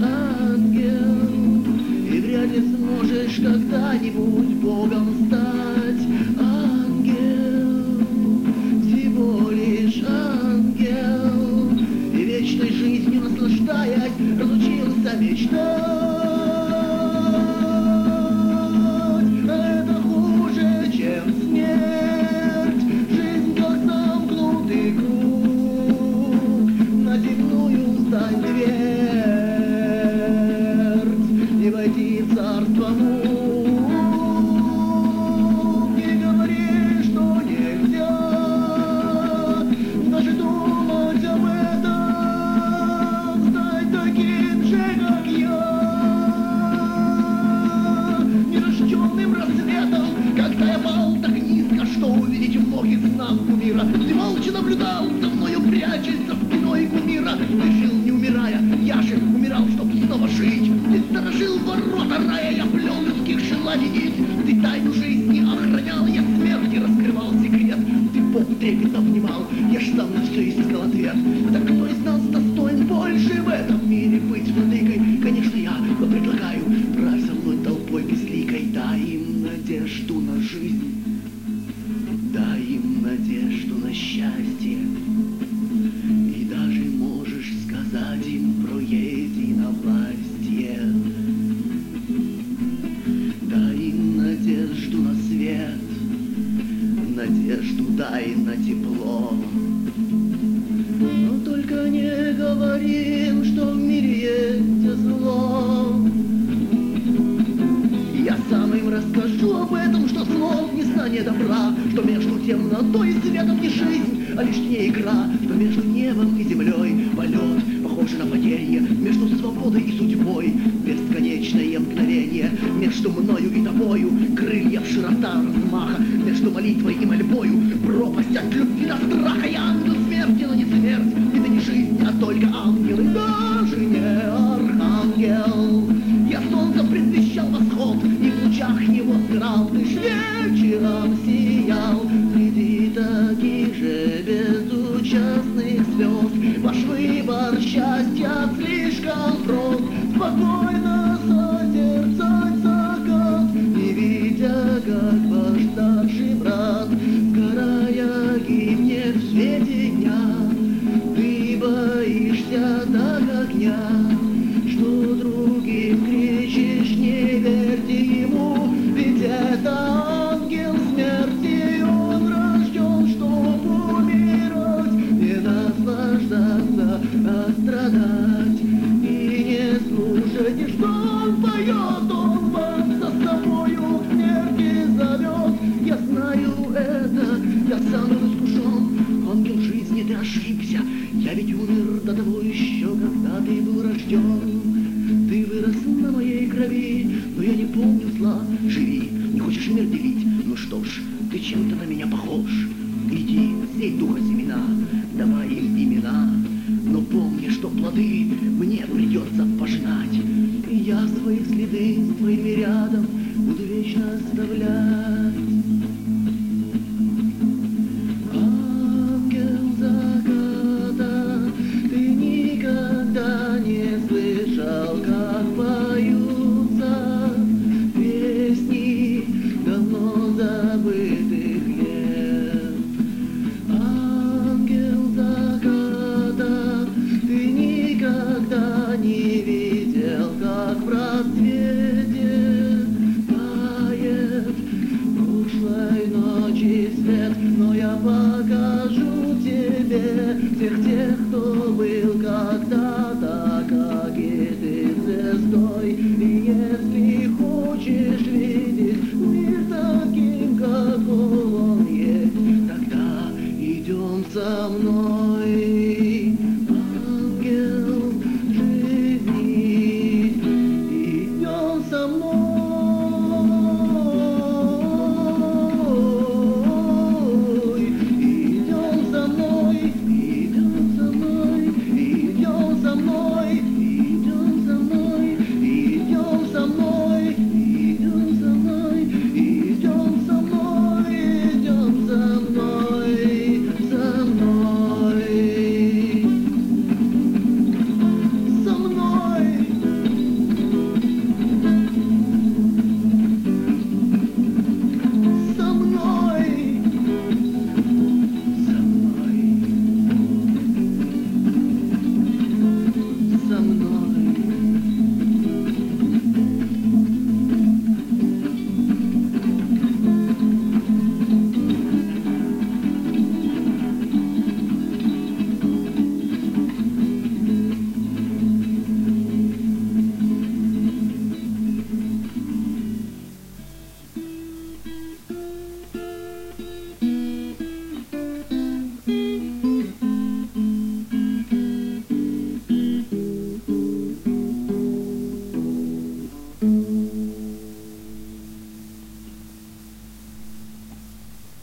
ангел, и вряд ли сможешь когда-нибудь Богом стать. Ангел, всего лишь ангел, и вечной жизнью наслаждаясь, разучился мечтать. Это хуже, чем смерть, жизнь как замкнутый круг, на земную стань дверь и войти в царство мук. Не говори, что нельзя даже думать об этом, стать таким же, как я, нерожденным рассветом. Когда я пал так низко, что увидеть мог из снах кумира, ты молча наблюдал за мною, прячась за спиной кумира. Ты жил, не умирая, я же умирал, чтоб снова жить. Ты сторожил ворота рая, я плел людских желаний нить. Ты тайну жизни охранял, я смерти раскрывал секрет. Ты Богу трепетно внимал, я ж сам на все искал ответ. Так кто из нас достоин больше в этом мире быть владыкой? Конечно я, но предлагаю, правь со мной толпой безликой. Дай им надежду на жизнь, дай им надежду на счастье, и даже можешь сказать им про единовластие. Дай им надежду на свет, надежду дай на тепло. Но только не говори им, что в мире есть зло. Я сам им расскажу об этом, что слов не знание добра, что между темнотой и светом не жизнь, а лишь не игра, что между небом и землей полет, похожий на падение, между свободой и судьбой бесконечное мгновение, между мною и тобою крыльев широта размаха, между молитвой и мольбою пропасть от любви до страха. Я ангел смерти, но не смерть, это не жизнь, а только ангел, и даже не архангел. Я солнцем предвещал восход, и в лучах его сгорал. Ты ж вечером сиял среди таких же безучастных звезд. Ваш выбор счастья слишком прост, спокойно созерцать закат, не видя, как ваш старший брат, сгорая, гибнет в свете дня. Ты боишься так огня, что другим кричишь, не верьте ему, ведь это ангел смерти, он рожден, чтоб умирать, не наслаждаться, а страдать. И не слушайте, что он поет, он вас за собою к смерти зовет. Я знаю это, я сам искушен, ангел жизни, ты ошибся, я ведь умер до того еще, когда ты был рожден. Ты вырос на моей крови, но я не помню зла. Живи, не хочешь мир делить, ну что ж, ты чем-то на меня похож. Иди, сей духа семена, давай им имена, но помни, что плоды мне придется пожинать. И я свои следы с твоими рядом буду вечно оставлять.